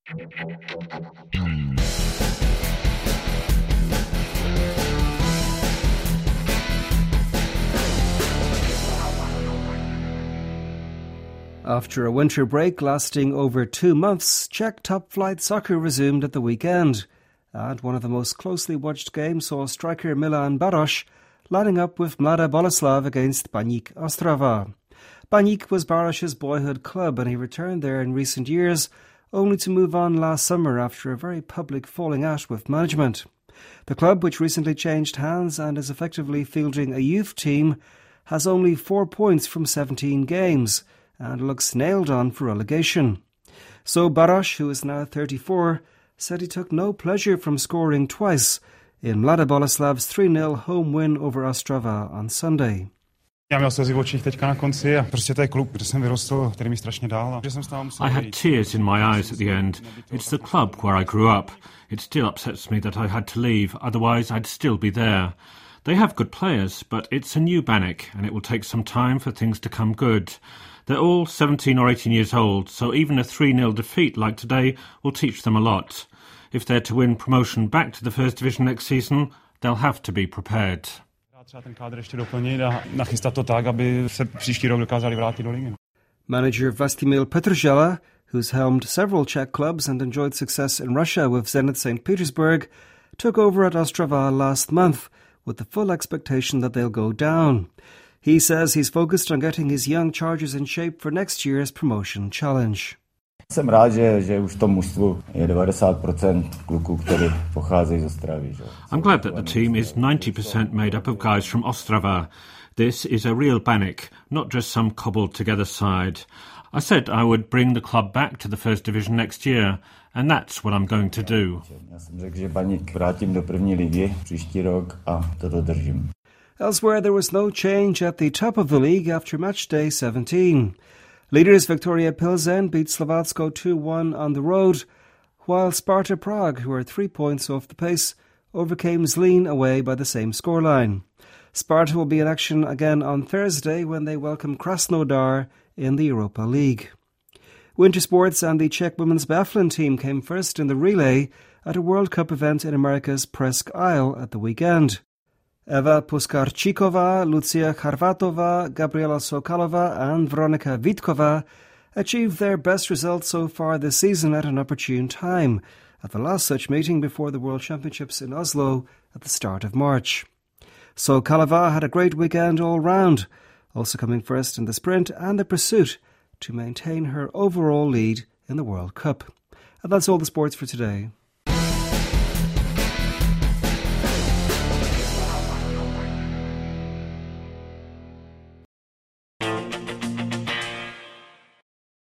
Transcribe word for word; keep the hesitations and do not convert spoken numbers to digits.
After a winter break lasting over two months, Czech top-flight soccer resumed at the weekend. And one of the most closely watched games saw striker Milan Baroš lining up with Mladá Boleslav against Baník Ostrava. Baník was Baroš's boyhood club and he returned there in recent years, only to move on last summer after a very public falling out with management. The club, which recently changed hands and is effectively fielding a youth team, has only four points from seventeen games and looks nailed on for relegation. So Baroš, who is now thirty-four, said he took no pleasure from scoring twice in Mladá Boleslav's three nil home win over Ostrava on Sunday. I had tears in my eyes at the end. It's the club where I grew up. It still upsets me that I had to leave, otherwise I'd still be there. They have good players, but it's a new Baník and it will take some time for things to come good. They're all seventeen or eighteen years old, so even a three nil defeat like today will teach them a lot. If they're to win promotion back to the First Division next season, they'll have to be prepared. Manager Vlastimil Petržela, who's helmed several Czech clubs and enjoyed success in Russia with Zenit Saint Petersburg, took over at Ostrava last month with the full expectation that they'll go down. He says he's focused on getting his young chargers in shape for next year's promotion challenge. I'm glad that the team is ninety percent made up of guys from Ostrava. This is a real Baník, not just some cobbled-together side. I said I would bring the club back to the First Division next year, and that's what I'm going to do. Elsewhere, there was no change at the top of the league after match day seventeen. Leaders Viktoria Pilsen beat Slovácko two one on the road, while Sparta Prague, who are three points off the pace, overcame Zlín away by the same scoreline. Sparta will be in action again on Thursday when they welcome Krasnodar in the Europa League. Winter sports and the Czech women's biathlon team came first in the relay at a World Cup event in America's Presque Isle at the weekend. Eva Puskarčíková, Lucia Charvatová, Gabriela Sokalova and Veronika Vítkova achieved their best results so far this season at an opportune time, at the last such meeting before the World Championships in Oslo at the start of March. Sokalova had a great weekend all round, also coming first in the sprint and the pursuit to maintain her overall lead in the World Cup. And that's all the sports for today.